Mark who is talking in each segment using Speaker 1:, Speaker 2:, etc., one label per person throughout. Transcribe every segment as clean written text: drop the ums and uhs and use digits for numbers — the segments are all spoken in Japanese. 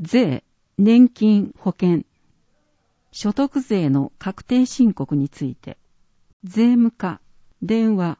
Speaker 1: 税、年金、保険、所得税の確定申告について、税務課、電話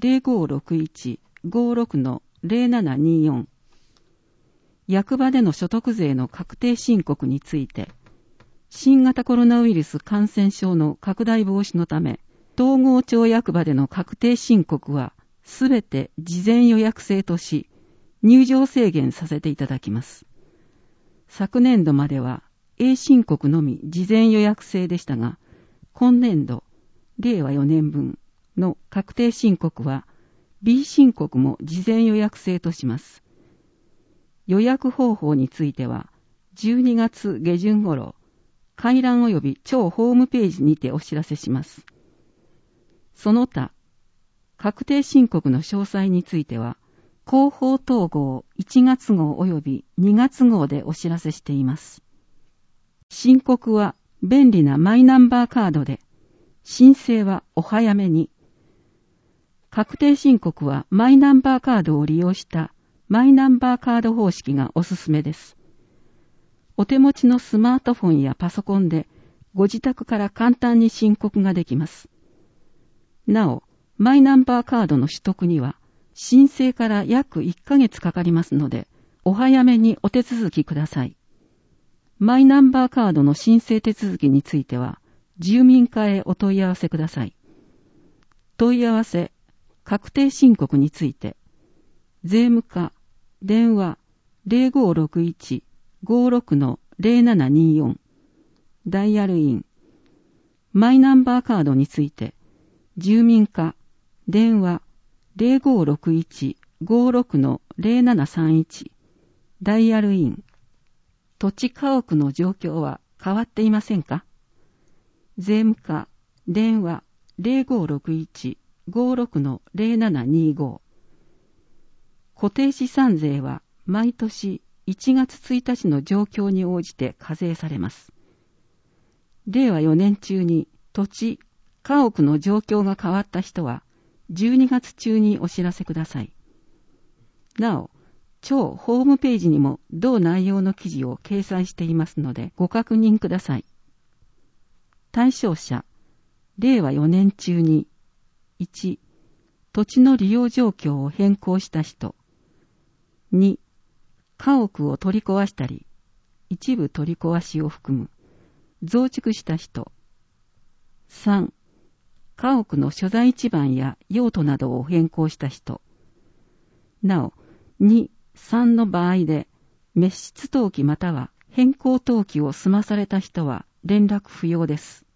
Speaker 1: 0561-56-0724、役場での所得税の確定申告について、新型コロナウイルス感染症の拡大防止のため、東郷町役場での確定申告はすべて事前予約制とし、入場制限させていただきます。昨年度までは A 申告のみ事前予約制でしたが、今年度、令和4年分の確定申告は B 申告も事前予約制とします。予約方法については、12月下旬頃、回覧及び町ホームページにてお知らせします。その他、確定申告の詳細については、広報統合1月号及び2月号でお知らせしています。申告は便利なマイナンバーカードで、申請はお早めに。確定申告はマイナンバーカードを利用したマイナンバーカード方式がおすすめです。お手持ちのスマートフォンやパソコンでご自宅から簡単に申告ができます。なお、マイナンバーカードの取得には申請から約1ヶ月かかりますので、お早めにお手続きください。マイナンバーカードの申請手続きについては、住民課へお問い合わせください。問い合わせ、確定申告について、税務課、電話 0561-56-0724、ダイヤルイン、マイナンバーカードについて、住民課、電話0561-56-0731、ダイヤルイン、土地家屋の状況は変わっていませんか？税務課、電話0561-56-0725、固定資産税は毎年1月1日の状況に応じて課税されます。令和4年中に土地、家屋の状況が変わった人は12月中にお知らせください。なお、町ホームページにも同内容の記事を掲載していますのでご確認ください。対象者、令和4年中に1、土地の利用状況を変更した人。2、家屋を取り壊したり、一部取り壊しを含む、増築した人。3、家屋の所在地番や用途などを変更した人。なお、2、3の場合で、滅失登記または変更登記を済まされた人は連絡不要です。